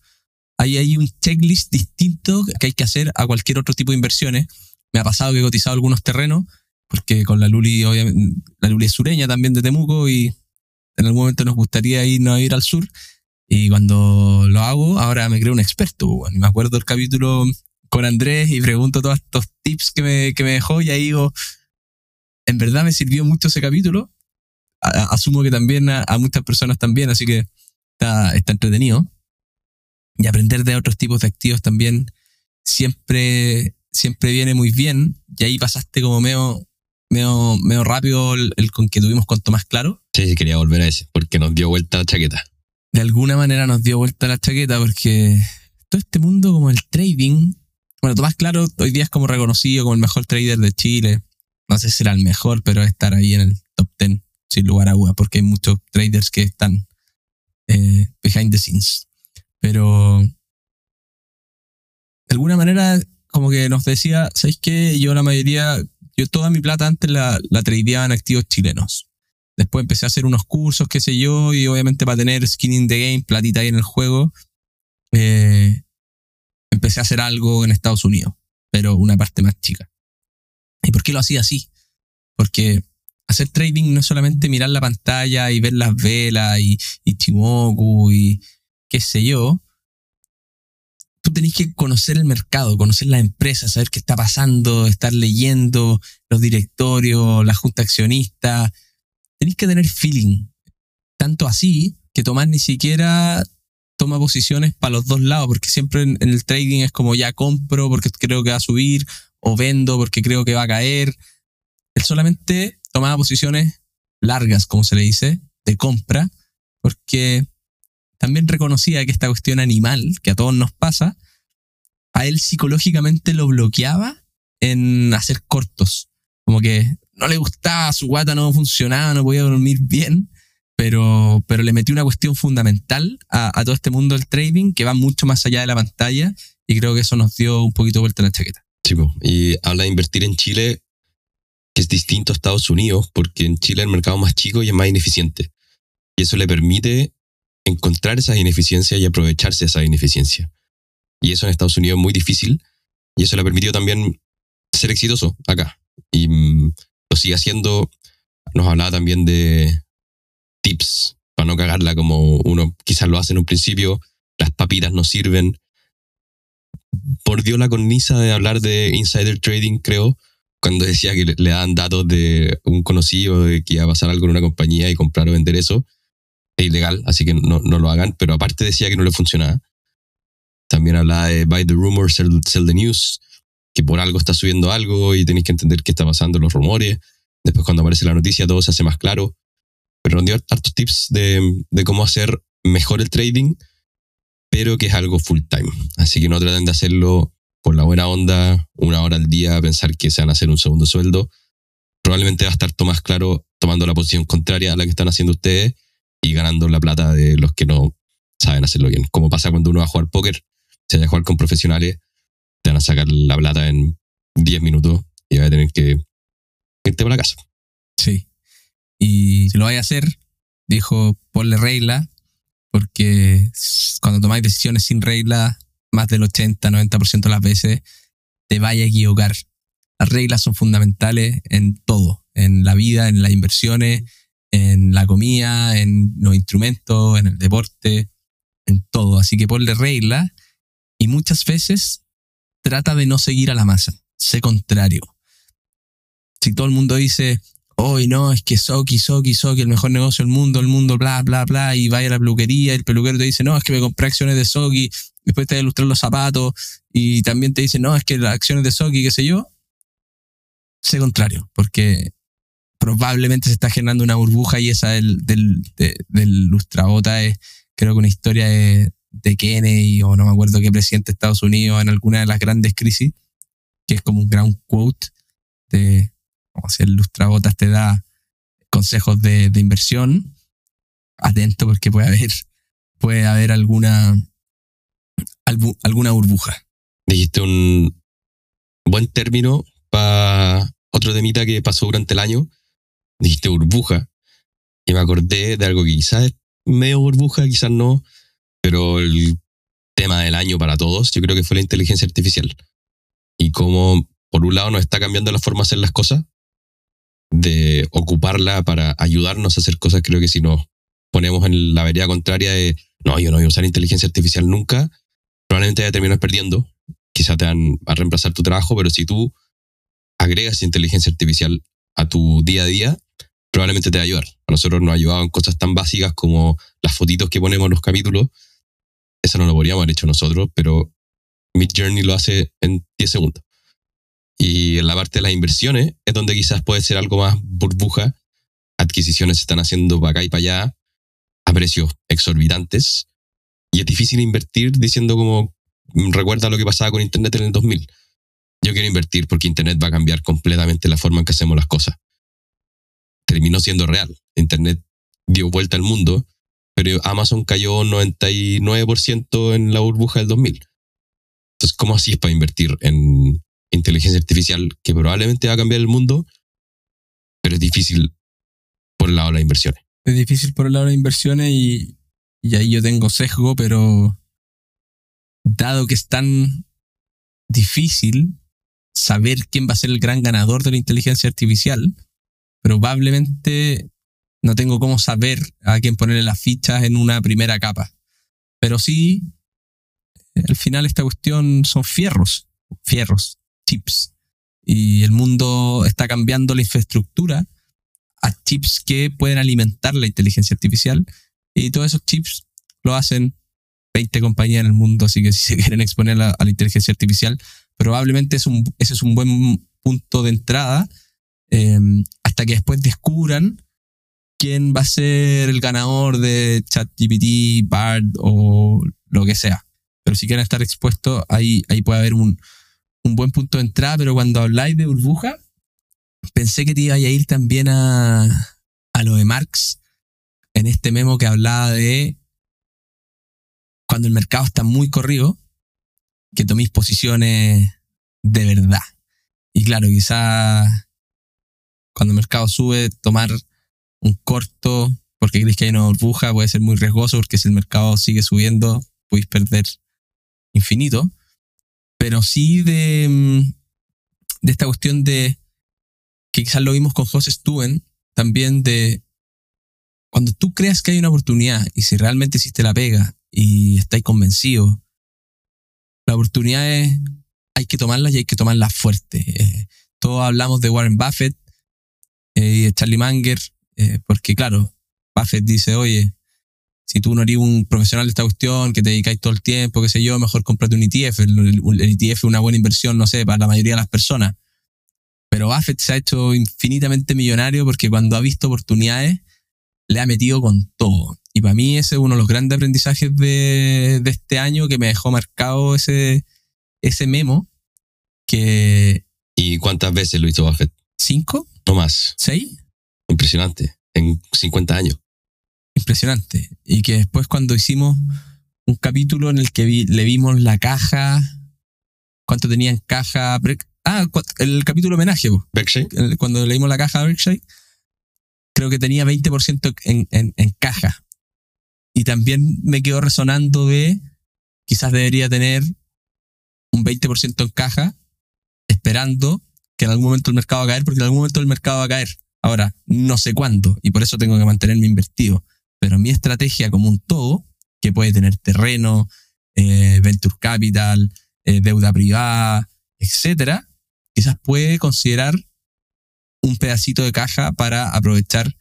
un checklist distinto que hay que hacer a cualquier otro tipo de inversiones. Me ha pasado que he cotizado algunos terrenos, porque con la Luli, obviamente, la Luli es sureña también de Temuco, y en algún momento nos gustaría irnos a ir al sur. Y cuando lo hago, ahora me creo un experto. Bueno, y me acuerdo del capítulo con Andrés y pregunto todos estos tips que me dejó, y ahí digo, en verdad me sirvió mucho ese capítulo. Asumo que también a muchas personas también, así que está entretenido. Y aprender de otros tipos de activos también siempre viene muy bien. Y ahí pasaste como medio rápido el con que tuvimos con Tomás Claro. Sí, quería volver a ese, porque nos dio vuelta la chaqueta. De alguna manera nos dio vuelta la chaqueta, porque todo este mundo como el trading, bueno, Tomás Claro hoy día es como reconocido como el mejor trader de Chile. No sé si será el mejor, pero estar ahí en el top 10, sin lugar a dudas, porque hay muchos traders que están behind the scenes. Pero de alguna manera como que nos decía, ¿sabéis qué? Yo toda mi plata antes la tradeaba en activos chilenos. Después empecé a hacer unos cursos, qué sé yo, y obviamente para tener skin in the game, platita ahí en el juego, empecé a hacer algo en Estados Unidos, pero una parte más chica. ¿Y por qué lo hacía así? Porque hacer trading no es solamente mirar la pantalla y ver las velas y Ichimoku y qué sé yo. Tú tenés que conocer el mercado, conocer las empresas, saber qué está pasando, estar leyendo los directorios, la junta accionista. Tenés que tener feeling. Tanto así que Tomás ni siquiera toma posiciones para los dos lados, porque siempre en el trading es como ya compro porque creo que va a subir, o vendo porque creo que va a caer. Él solamente tomaba posiciones largas, como se le dice, de compra, porque también reconocía que esta cuestión animal, que a todos nos pasa, a él psicológicamente lo bloqueaba en hacer cortos. Como que no le gustaba, su guata no funcionaba, no podía dormir bien, pero le metió una cuestión fundamental a todo este mundo del trading que va mucho más allá de la pantalla, y creo que eso nos dio un poquito vuelta la chaqueta. Sí, y habla de invertir en Chile, que es distinto a Estados Unidos, porque en Chile el mercado es más chico y es más ineficiente. Y eso le permite encontrar esas ineficiencias y aprovecharse de esa ineficiencia. Y eso en Estados Unidos es muy difícil, y eso le ha permitido también ser exitoso acá. Y lo sigue haciendo. Nos hablaba también de tips para no cagarla como uno quizás lo hace en un principio. Las papitas no sirven. Mordió la cornisa de hablar de insider trading, creo, cuando decía que le daban datos de un conocido de que iba a pasar algo en una compañía y comprar o vender eso. Es ilegal, así que no lo hagan, pero aparte decía que no le funcionaba. También hablaba de buy the rumor, sell the news, que por algo está subiendo algo y tenéis que entender qué está pasando, los rumores. Después cuando aparece la noticia todo se hace más claro. pero nos dio hartos tips de cómo hacer mejor el trading, pero que es algo full time. Así que no traten de hacerlo por la buena onda, 1 hora al día, pensar que se van a hacer un segundo sueldo. Probablemente va a estar todo más claro tomando la posición contraria a la que están haciendo ustedes y ganando la plata de los que no saben hacerlo bien. Como pasa cuando uno va a jugar póker, si vas a jugar con profesionales, te van a sacar la plata en 10 minutos y vas a tener que irte para la casa. Sí. Y si lo vais a hacer, dijo, ponle regla, porque cuando tomáis decisiones sin regla, más del 80-90% de las veces te vaya a equivocar. Las reglas son fundamentales en todo, en la vida, en las inversiones, en la comida, en los instrumentos, en el deporte, en todo. Así que ponle regla y muchas veces trata de no seguir a la masa, sé contrario. Si todo el mundo dice, hoy no, es que Soki, el mejor negocio del mundo, bla, bla, bla, y vaya a la peluquería, y el peluquero te dice, no, es que me compré acciones de Soki, después te va a ilustrar los zapatos, y también te dice, no, es que las acciones de Soki, qué sé yo, sé contrario, porque probablemente se está generando una burbuja y esa del lustrabota es, creo que una historia de Kennedy, o no me acuerdo qué presidente de Estados Unidos en alguna de las grandes crisis, que es como un gran quote de como si el lustrabotas te da consejos de inversión. Atento porque puede haber alguna burbuja. Dijiste un buen término para otro temita que pasó durante el año. Dijiste burbuja y me acordé de algo que quizás es medio burbuja, quizás no, pero el tema del año para todos yo creo que fue la inteligencia artificial y cómo por un lado nos está cambiando la forma de hacer las cosas, de ocuparla para ayudarnos a hacer cosas. Creo que si nos ponemos en la vereda contraria de no, yo no voy a usar inteligencia artificial nunca, probablemente ya terminas perdiendo. Quizás te van a reemplazar tu trabajo, pero si tú agregas inteligencia artificial a tu día a día, probablemente te va a ayudar. A nosotros nos ha ayudado en cosas tan básicas como las fotitos que ponemos en los capítulos. Eso no lo podríamos haber hecho nosotros, pero Midjourney lo hace en 10 segundos. Y en la parte de las inversiones es donde quizás puede ser algo más burbuja. Adquisiciones se están haciendo para acá y para allá a precios exorbitantes. Y es difícil invertir diciendo como, recuerda lo que pasaba con Internet en el 2000. Yo quiero invertir porque Internet va a cambiar completamente la forma en que hacemos las cosas. Terminó siendo real. Internet dio vuelta al mundo, pero Amazon cayó 99% en la burbuja del 2000. Entonces, ¿cómo así es para invertir en inteligencia artificial que probablemente va a cambiar el mundo, pero es difícil por el lado de las inversiones? Es difícil por el lado de las inversiones y ahí yo tengo sesgo, pero dado que es tan difícil saber quién va a ser el gran ganador de la inteligencia artificial, probablemente no tengo cómo saber a quién ponerle las fichas en una primera capa. Pero sí, al final esta cuestión son fierros, chips. Y el mundo está cambiando la infraestructura a chips que pueden alimentar la inteligencia artificial. Y todos esos chips lo hacen 20 compañías en el mundo, así que si se quieren exponer a la inteligencia artificial, probablemente ese es un buen punto de entrada, hasta que después descubran quién va a ser el ganador de ChatGPT, Bard o lo que sea. Pero si quieren estar expuestos, ahí puede haber un buen punto de entrada. Pero cuando habláis de burbuja, pensé que te iba a ir también a lo de Marx, en este memo que hablaba de cuando el mercado está muy corrido, que toméis posiciones de verdad. Y claro, quizás cuando el mercado sube, tomar un corto porque crees que hay una burbuja puede ser muy riesgoso, porque si el mercado sigue subiendo, podéis perder infinito. Pero sí de esta cuestión de que quizás lo vimos con José Stuen, también de cuando tú creas que hay una oportunidad y si realmente hiciste la pega y estáis convencidos, las oportunidades hay que tomarlas y hay que tomarlas fuerte. Todos hablamos de Warren Buffett y de Charlie Munger, porque claro, Buffett dice, oye, si tú no eres un profesional de esta cuestión, que te dedicáis todo el tiempo, qué sé yo, mejor cómprate un ETF. El ETF es una buena inversión, no sé, para la mayoría de las personas. Pero Buffett se ha hecho infinitamente millonario porque cuando ha visto oportunidades, le ha metido con todo. Y para mí ese es uno de los grandes aprendizajes de este año, que me dejó marcado ese memo, que... ¿Y cuántas veces lo hizo Buffett? 5, No más. 6, Impresionante. En 50 años. impresionante. Y que después, cuando hicimos un capítulo en el que le vimos la caja, cuánto tenía en caja, el capítulo homenaje, Berkshire. cuando leímos la caja de Berkshire, creo que tenía 20% en caja. Y también me quedó resonando de quizás debería tener un 20% en caja, esperando que en algún momento el mercado va a caer, porque en algún momento el mercado va a caer. Ahora, no sé cuándo, y por eso tengo que mantenerme invertido. Pero mi estrategia como un todo, que puede tener terreno, venture capital, deuda privada, etcétera, quizás puede considerar un pedacito de caja para aprovechar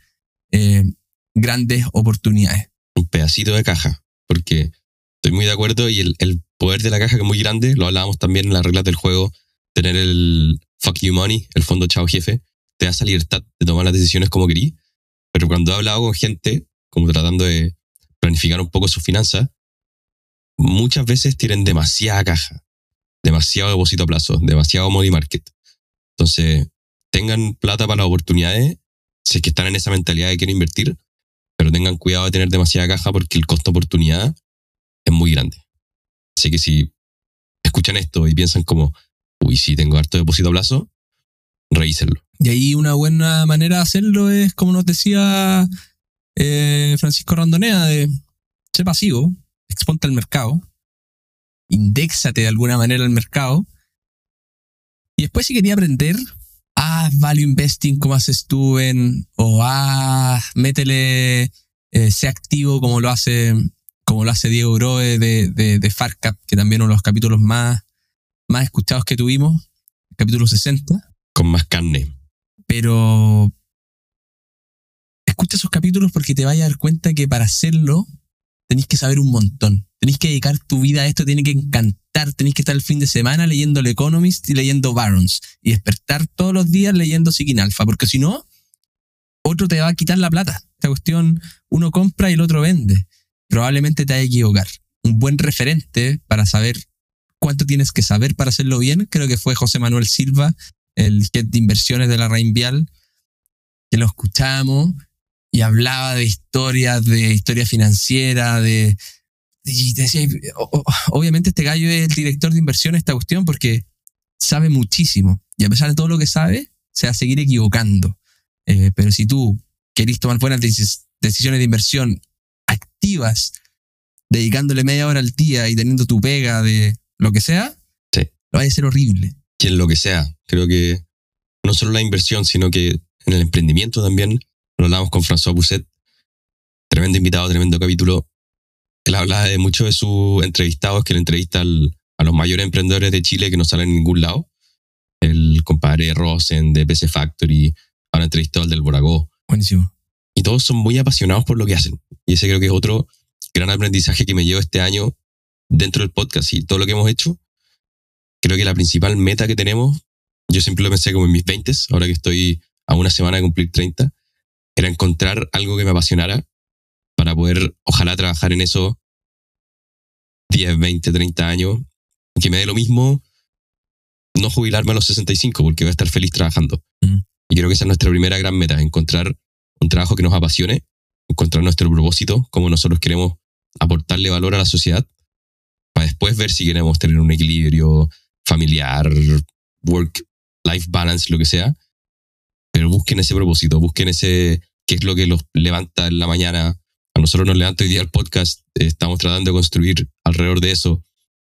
grandes oportunidades. Un pedacito de caja, porque estoy muy de acuerdo, y el poder de la caja, que es muy grande, lo hablábamos también en las reglas del juego, tener el fuck you money, el fondo chao jefe, te da esa libertad de tomar las decisiones como querís. Pero cuando he hablado con gente, como tratando de planificar un poco sus finanzas, muchas veces tienen demasiada caja, demasiado depósito a plazo, demasiado money market. Entonces, tengan plata para las oportunidades, si es que están en esa mentalidad de quieren invertir, pero tengan cuidado de tener demasiada caja, porque el costo de oportunidad es muy grande. Así que si escuchan esto y piensan como, uy, sí, tengo harto depósito a plazo, revísenlo. Y ahí una buena manera de hacerlo es, como nos decía Francisco Rondonea, de ser pasivo, exponte al mercado, indéxate de alguna manera al mercado, y después, si quería aprender, haz value investing como haces tú, o métele, sé activo como lo hace Diego Grohe de FarCap, que también uno de los capítulos más escuchados que tuvimos, el capítulo 60. Con más carne. Pero escucha esos capítulos, porque te vas a dar cuenta que para hacerlo tenés que saber un montón. Tenés que dedicar tu vida a esto, tiene que encantar. Tenés que estar el fin de semana leyendo El Economist y leyendo Barron's, y despertar todos los días leyendo Seeking Alpha, porque si no, otro te va a quitar la plata. Esta cuestión, uno compra y el otro vende. Probablemente te vaya a equivocar. Un buen referente para saber cuánto tienes que saber para hacerlo bien, creo que fue José Manuel Silva, el head de inversiones de la Reinvial, que lo escuchamos y hablaba de historia financiera, y decía, obviamente este gallo es el director de inversión de esta cuestión, porque sabe muchísimo, y a pesar de todo lo que sabe, se va a seguir equivocando. Pero si tú querés tomar buenas decisiones de inversión activas, dedicándole media hora al día y teniendo tu pega de lo que sea, sí, lo va a ser horrible. Y en lo que sea, creo que no solo la inversión, sino que en el emprendimiento también. Lo hablamos con François Pousset, tremendo invitado, tremendo capítulo. Él hablaba de muchos de sus entrevistados, que le entrevista a los mayores emprendedores de Chile que no salen en ningún lado. El compadre Rosen de PC Factory, ahora entrevistado al del Boragó. Buenísimo. Y todos son muy apasionados por lo que hacen. Y ese creo que es otro gran aprendizaje que me llevo este año dentro del podcast y todo lo que hemos hecho. Creo que la principal meta que tenemos, yo siempre lo pensé como en mis 20s, ahora que estoy a una semana de cumplir 30, era encontrar algo que me apasionara para poder, ojalá, trabajar en eso 10, 20, 30 años, que me dé lo mismo no jubilarme a los 65, porque voy a estar feliz trabajando. Y creo que esa es nuestra primera gran meta, encontrar un trabajo que nos apasione, encontrar nuestro propósito, cómo nosotros queremos aportarle valor a la sociedad, para después ver si queremos tener un equilibrio familiar, work-life balance, lo que sea. Pero busquen ese propósito, busquen ese, qué es lo que los levanta en la mañana. A nosotros nos levanta hoy día el podcast, estamos tratando de construir alrededor de eso.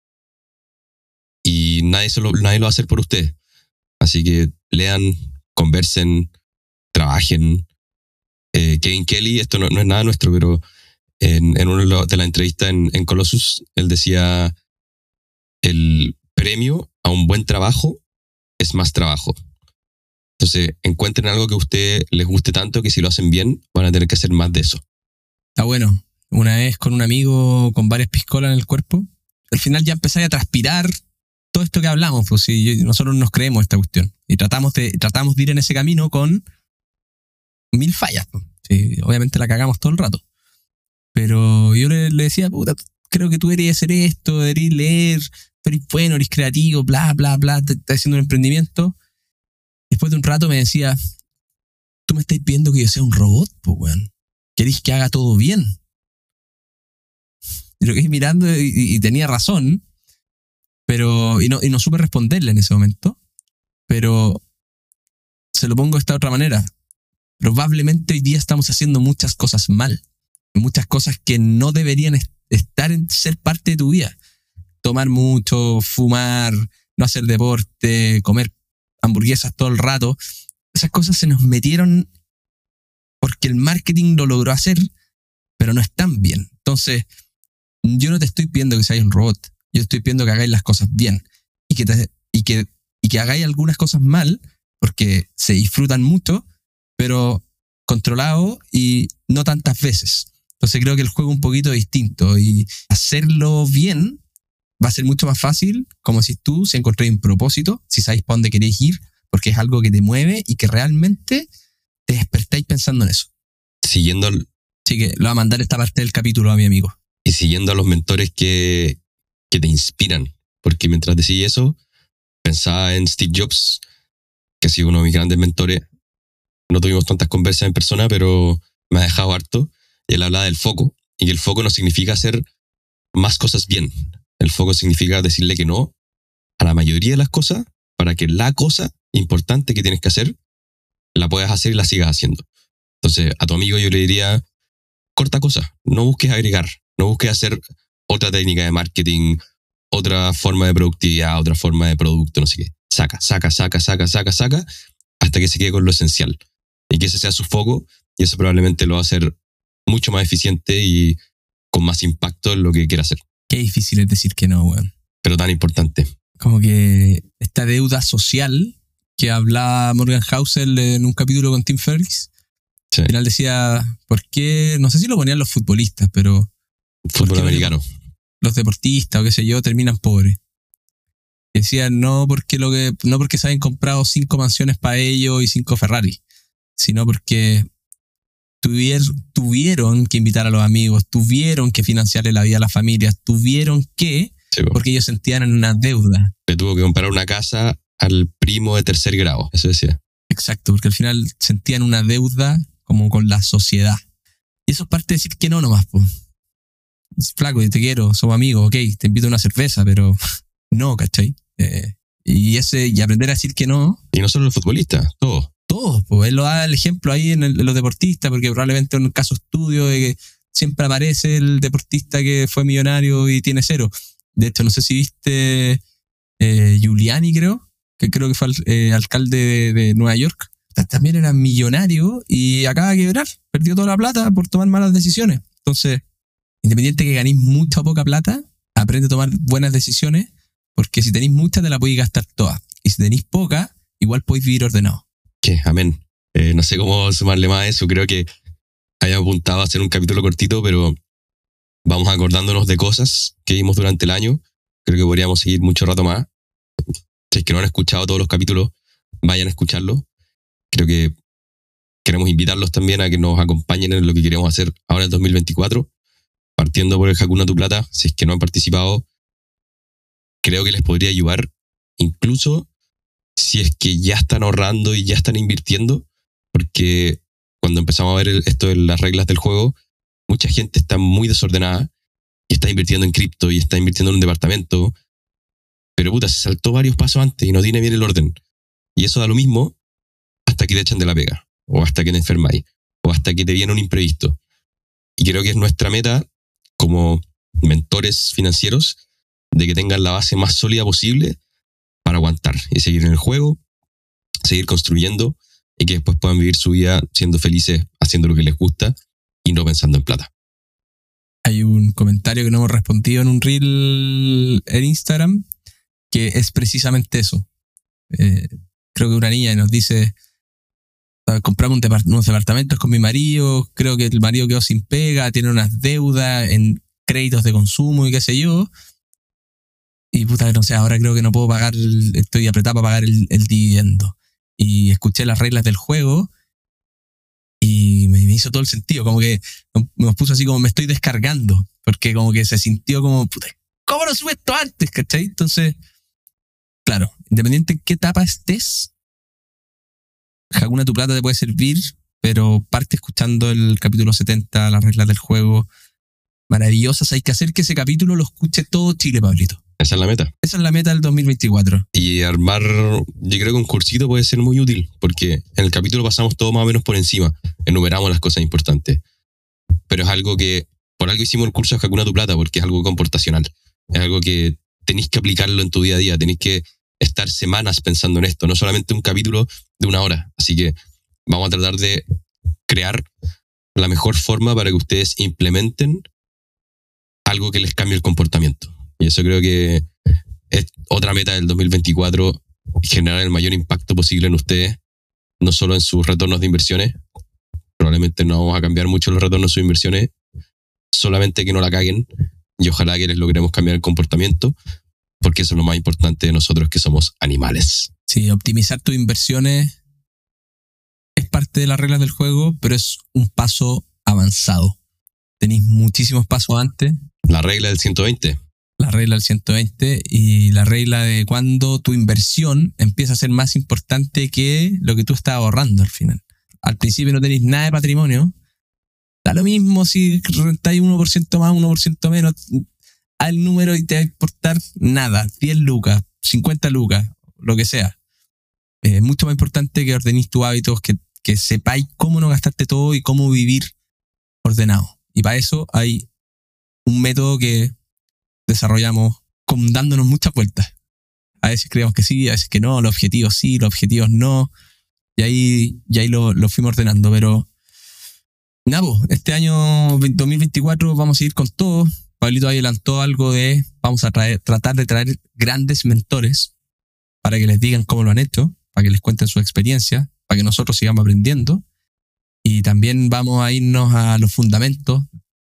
Y nadie lo va a hacer por ustedes. Así que lean, conversen, trabajen. Kevin Kelly, esto no es nada nuestro, pero en una de las entrevistas en Colossus, él decía, el premio a un buen trabajo es más trabajo. Entonces, encuentren algo que a ustedes les guste tanto que si lo hacen bien, van a tener que hacer más de eso. Está bueno. Una vez con un amigo con varias piscolas en el cuerpo, al final ya empezáis a transpirar todo esto que hablamos, pues si nosotros nos creemos esta cuestión. Y tratamos de ir en ese camino con mil fallas. Sí, obviamente la cagamos todo el rato. Pero yo le decía, puta, creo que tú deberías hacer esto, deberías leer, tú eres bueno, eres creativo, bla, bla, bla, estás haciendo un emprendimiento. Después de un rato me decía, tú me estás pidiendo que yo sea un robot, pues, weón. ¿Querés que haga todo bien? Y lo que mirando y tenía razón, pero y no supe responderle en ese momento, pero se lo pongo de esta otra manera. Probablemente hoy día estamos haciendo muchas cosas mal, muchas cosas que no deberían ser parte de tu vida. Tomar mucho, fumar, no hacer deporte, comer hamburguesas todo el rato. Esas cosas se nos metieron porque el marketing lo logró hacer, pero no están bien. Entonces, yo no te estoy pidiendo que seas un robot. Yo te estoy pidiendo que hagáis las cosas bien y que hagáis algunas cosas mal, porque se disfrutan mucho, pero controlado y no tantas veces. Entonces creo que el juego es un poquito distinto y hacerlo bien va a ser mucho más fácil, como si encontréis un propósito, si sabéis para dónde queréis ir, porque es algo que te mueve y que realmente te despertáis pensando en eso. Siguiendo Así que le voy a mandar esta parte del capítulo a mi amigo. y siguiendo a los mentores que te inspiran, porque mientras decía eso, pensaba en Steve Jobs, que ha sido uno de mis grandes mentores. No tuvimos tantas conversas en persona, pero me ha dejado harto. Y él hablaba del foco, y que el foco no significa hacer más cosas bien. El foco significa decirle que no a la mayoría de las cosas para que la cosa importante que tienes que hacer la puedas hacer y la sigas haciendo. Entonces, a tu amigo yo le diría, corta cosas, no busques agregar, no busques hacer otra técnica de marketing, otra forma de productividad, otra forma de producto, no sé qué. Saca, hasta que se quede con lo esencial. Y que ese sea su foco, y eso probablemente lo va a hacer mucho más eficiente y con más impacto en lo que quiera hacer. Qué difícil es decir que no, weón. Pero tan importante. Como que esta deuda social que hablaba Morgan Housel en un capítulo con Tim Ferriss, Sí. al final decía, ¿por qué? No sé si lo ponían los futbolistas, pero Fútbol americano. los deportistas o qué sé yo terminan pobres. Decían no porque se hayan comprado 5 mansiones para ellos y 5 Ferrari, sino porque tuvieron que invitar a los amigos, tuvieron que financiarle la vida a las familias, Sí, porque ellos sentían una deuda. le tuvo que comprar una casa al primo de tercer grado, eso decía. Exacto, porque al final sentían una deuda como con la sociedad. Y eso es parte de decir que no nomás, pues. Flaco, te quiero, somos amigos, ok, te invito a una cerveza, pero no, ¿cachai? Y aprender a decir que no. Y no solo los futbolistas, todos. Todos, pues él lo da el ejemplo ahí en los deportistas, porque probablemente en un caso estudio de que siempre aparece el deportista que fue millonario y tiene 0. De hecho, no sé si viste Giuliani, creo que fue alcalde de Nueva York. También era millonario y acaba de quebrar, perdió toda la plata por tomar malas decisiones. Entonces, independiente que ganéis mucha o poca plata, aprende a tomar buenas decisiones, porque si tenéis mucha te la podéis gastar toda. Y si tenéis poca, igual podéis vivir ordenado. Que, amén. No sé cómo sumarle más a eso. Creo que había apuntado a hacer un capítulo cortito, pero vamos acordándonos de cosas que vimos durante el año. Creo que podríamos seguir mucho rato más. Si es que no han escuchado todos los capítulos, vayan a escucharlos. Creo que queremos invitarlos también a que nos acompañen en lo que queremos hacer ahora en 2024. Partiendo por el Hakuna Tu Plata, si es que no han participado, creo que les podría ayudar, incluso si es que ya están ahorrando y ya están invirtiendo, porque cuando empezamos a ver esto de las reglas del juego, mucha gente está muy desordenada y está invirtiendo en cripto y está invirtiendo en un departamento, pero puta, se saltó varios pasos antes y no tiene bien el orden. Y eso da lo mismo hasta que te echan de la pega, o hasta que te enfermáis, o hasta que te viene un imprevisto. Y creo que es nuestra meta como mentores financieros de que tengan la base más sólida posible para aguantar y seguir en el juego, seguir construyendo y que después puedan vivir su vida siendo felices, haciendo lo que les gusta y no pensando en plata. Hay un comentario que no hemos respondido en un reel en Instagram que es precisamente eso. Creo que una niña nos dice, compramos unos departamentos con mi marido, creo que el marido quedó sin pega, tiene unas deudas en créditos de consumo y qué sé yo. Y puta, no sé, ahora creo que no puedo pagar, estoy apretado para pagar el dividendo. Y escuché las reglas del juego Y me hizo todo el sentido, como que nos puso así como me estoy descargando, porque como que se sintió como, puta, ¿cómo no supe esto antes? ¿Cachai? Entonces, claro, independiente en qué etapa estés, Hakuna tu plata te puede servir, pero parte escuchando el capítulo 70, las reglas del juego, maravillosas. Hay que hacer que ese capítulo lo escuche todo Chile, Pablito. Esa es la meta. Esa es la meta del 2024. Y armar, yo creo que un cursito puede ser muy útil, porque en el capítulo pasamos todo más o menos por encima, enumeramos las cosas importantes. Pero es algo que, por algo hicimos el curso de Hakuna tu plata, porque es algo comportacional. Es algo que tenéis que aplicarlo en tu día a día, tenéis que estar semanas pensando en esto, no solamente un capítulo de 1 hora. Así que vamos a tratar de crear la mejor forma para que ustedes implementen algo que les cambie el comportamiento. Y eso creo que es otra meta del 2024, generar el mayor impacto posible en ustedes, no solo en sus retornos de inversiones. Probablemente no vamos a cambiar mucho los retornos de sus inversiones, solamente que no la caguen, y ojalá que les logremos cambiar el comportamiento, porque eso es lo más importante de nosotros, que somos animales. Sí, optimizar tus inversiones es parte de las reglas del juego, pero es un paso avanzado. Tenéis muchísimos pasos antes. La regla del 120. La regla del 120 y la regla de cuando tu inversión empieza a ser más importante que lo que tú estás ahorrando al final. Al principio no tenéis nada de patrimonio. Da lo mismo si rentáis 1% más, 1% menos. Al número y te va a importar nada. 10 lucas, 50 lucas, lo que sea. Es mucho más importante que ordenéis tus hábitos, que sepáis cómo no gastarte todo y cómo vivir ordenado. Y para eso hay un método que desarrollamos dándonos muchas vueltas. A veces creemos que sí, a veces que no, los objetivos sí, los objetivos no. Y ahí lo fuimos ordenando. Pero nada, este año 2024 vamos a seguir con todo. Pablito adelantó algo de vamos a tratar de traer grandes mentores para que les digan cómo lo han hecho, para que les cuenten su experiencia, para que nosotros sigamos aprendiendo. Y también vamos a irnos a los fundamentos,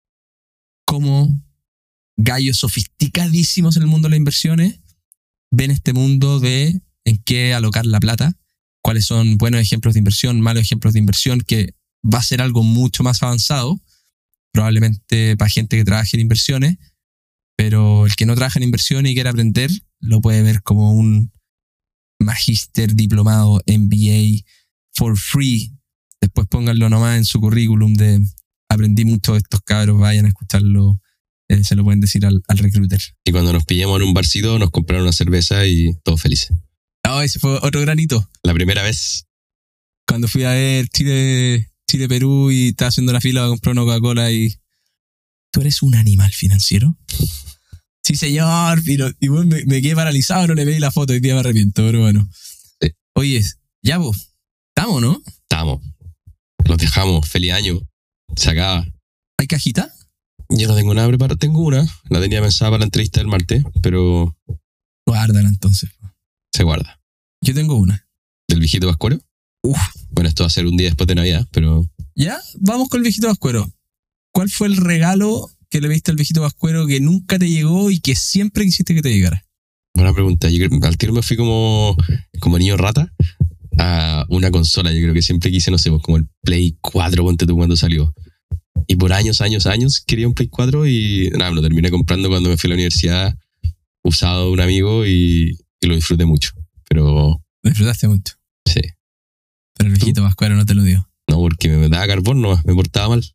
cómo gallos sofisticadísimos en el mundo de las inversiones ven este mundo de en qué alocar la plata, cuáles son buenos ejemplos de inversión, malos ejemplos de inversión, que va a ser algo mucho más avanzado, probablemente para gente que trabaje en inversiones, pero el que no trabaja en inversiones y quiere aprender, lo puede ver como un magíster, diplomado, MBA, for free. Después pónganlo nomás en su currículum de aprendí mucho de estos cabros, vayan a escucharlo. Se lo pueden decir al recruiter. Y cuando nos pillamos en un barcito, nos compraron una cerveza y todos felices. Oh, ese fue otro granito. La primera vez. Cuando fui a ver Chile-Perú y estaba haciendo la fila para comprar una Coca-Cola y... ¿Tú eres un animal financiero? Sí, señor. Y bueno, me quedé paralizado, no le pedí la foto, hoy día me arrepiento, pero bueno. Sí. Oye, ya vos, ¿estamos, no? Estamos. Los dejamos. Feliz año. Se acaba. ¿Hay cajita? Yo no tengo nada preparado. Tengo una. La tenía pensada para la entrevista del martes, pero... Guárdala entonces. Se guarda. Yo tengo una. ¿Del viejito Pascuero? Uf. Bueno, esto va a ser un día después de Navidad, pero... Ya, vamos con el viejito Pascuero. ¿Cuál fue el regalo que le viste al viejito Pascuero que nunca te llegó y que siempre quisiste que te llegara? Buena pregunta. Yo al tiro me fui como niño rata a una consola. Yo creo que siempre quise, no sé, pues como el Play 4, ponte tú, cuando salió. Y por años quería un Play 4 y nada, me lo terminé comprando cuando me fui a la universidad, usado de un amigo y lo disfruté mucho. Pero... Lo disfrutaste mucho. Sí. Pero el viejito Pascuero no te lo dio. No, porque me daba carbón nomás, me portaba mal.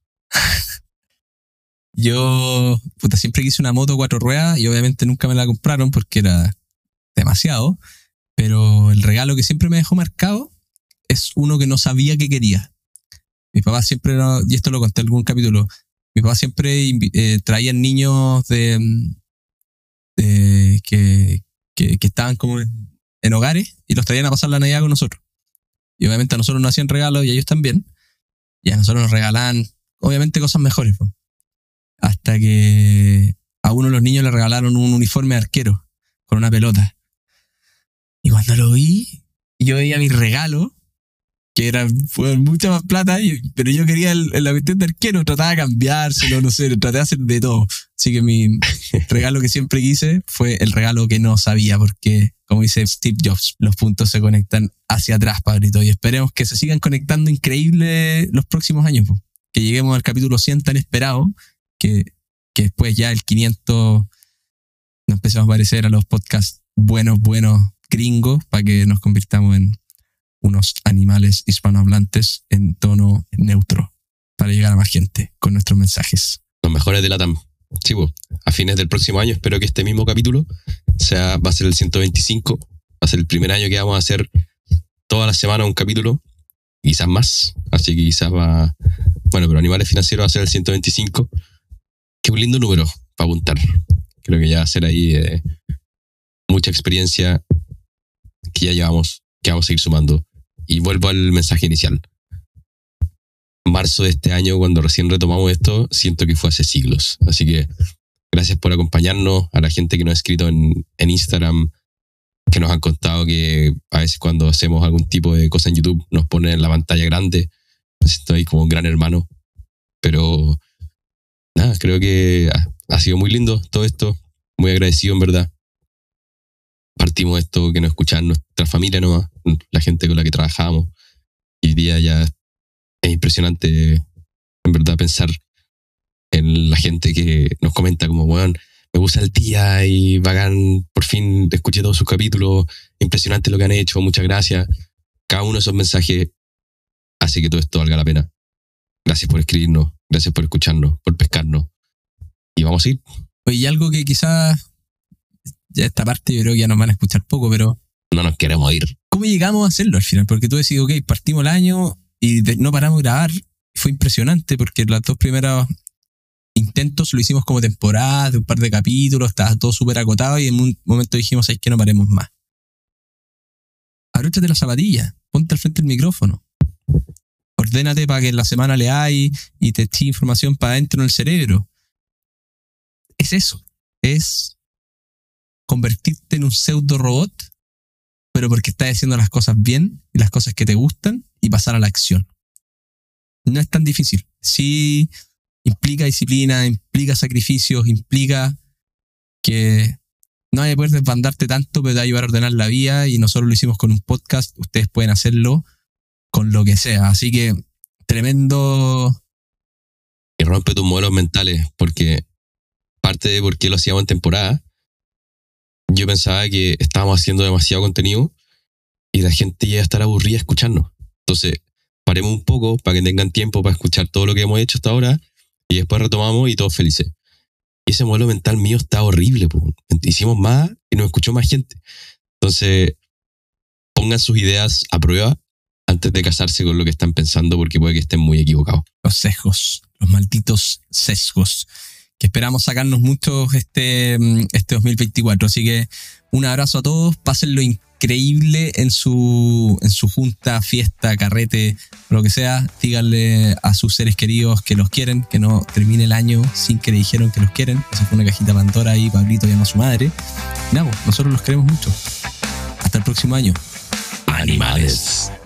Yo, siempre quise una moto 4 ruedas y obviamente nunca me la compraron porque era demasiado. Pero el regalo que siempre me dejó marcado es uno que no sabía que quería. Mi papá siempre, y esto lo conté en algún capítulo, mi papá siempre traían niños que estaban como en hogares y los traían a pasar la Navidad con nosotros. Y obviamente a nosotros nos hacían regalos y a ellos también. Y a nosotros nos regalaban, obviamente, cosas mejores. ¿No? Hasta que a uno de los niños le regalaron un uniforme de arquero con una pelota. Y cuando lo vi, yo veía mi regalo, que fue mucha más plata, pero yo quería la cuestión de arquero, trataba de cambiárselo, no sé, traté de hacer de todo. Así que mi regalo que siempre quise fue el regalo que no sabía, porque como dice Steve Jobs, los puntos se conectan hacia atrás, Pablito, y esperemos que se sigan conectando increíble los próximos años, po. Que lleguemos al capítulo 100 tan esperado, que después ya el 500 nos empecemos a parecer a los podcasts buenos gringos, para que nos convirtamos en unos animales hispanohablantes en tono neutro, para llegar a más gente con nuestros mensajes. Los mejores de LATAM. Sí, pues, a fines del próximo año espero que este mismo capítulo va a ser el 125, va a ser el primer año que vamos a hacer toda la semana un capítulo, quizás más, así que quizás pero Animales Financieros va a ser el 125, que es un lindo número para apuntar. Creo que ya va a ser ahí mucha experiencia que ya llevamos, que vamos a ir sumando. Y vuelvo al mensaje inicial. Marzo de este año, cuando recién retomamos esto, siento que fue hace siglos. Así que gracias por acompañarnos, a la gente que nos ha escrito en Instagram, que nos han contado que a veces cuando hacemos algún tipo de cosa en YouTube nos ponen en la pantalla grande. Me siento ahí como un gran hermano. Pero nada, creo que ha sido muy lindo todo esto. Muy agradecido, en verdad. Partimos esto que nos escuchan nuestra familia nomás, la gente con la que trabajamos. Y hoy día ya es impresionante, en verdad, pensar en la gente que nos comenta como, bueno, me gusta el día y bacán, por fin escuché todos sus capítulos, impresionante lo que han hecho, muchas gracias. Cada uno de esos mensajes hace que todo esto valga la pena. Gracias por escribirnos, gracias por escucharnos, por pescarnos. Y vamos a ir. Oye, y algo que quizás, ya esta parte yo creo que ya nos van a escuchar poco, pero no nos queremos ir. ¿Cómo llegamos a hacerlo al final? Porque tú decís, ok, partimos el año y no paramos de grabar. Fue impresionante porque los 2 primeros intentos lo hicimos como temporada, de un par de capítulos, estaba todo súper acotado y en un momento dijimos, es que no paremos más. Abróchate la zapatilla, ponte al frente del micrófono. Ordénate para que en la semana leáis y te eche información para adentro en el cerebro. Es eso. Es convertirte en un pseudo robot, pero porque estás haciendo las cosas bien y las cosas que te gustan y pasar a la acción. No es tan difícil. Sí implica disciplina, implica sacrificios, implica que no hay que poder desbandarte tanto, pero te va a ayudar a ordenar la vida, y nosotros lo hicimos con un podcast. Ustedes pueden hacerlo con lo que sea. Así que tremendo. Y rompe tus modelos mentales, porque parte de por qué lo hacíamos en temporada, yo pensaba que estábamos haciendo demasiado contenido y la gente ya estar aburrida escuchando. Entonces, paremos un poco para que tengan tiempo para escuchar todo lo que hemos hecho hasta ahora y después retomamos y todos felices. Y ese modelo mental mío está horrible, pues. Hicimos más y nos escuchó más gente. Entonces, pongan sus ideas a prueba antes de casarse con lo que están pensando, porque puede que estén muy equivocados. Los sesgos, los malditos sesgos, que esperamos sacarnos muchos este 2024. Así que un abrazo a todos, pásenlo increíble en su junta, fiesta, carrete, lo que sea. Díganle a sus seres queridos que los quieren, que no termine el año sin que le dijeron que los quieren. Esa fue una cajita Pandora ahí, Pablito llama a su madre. Y nada, nosotros los queremos mucho. Hasta el próximo año. Animales.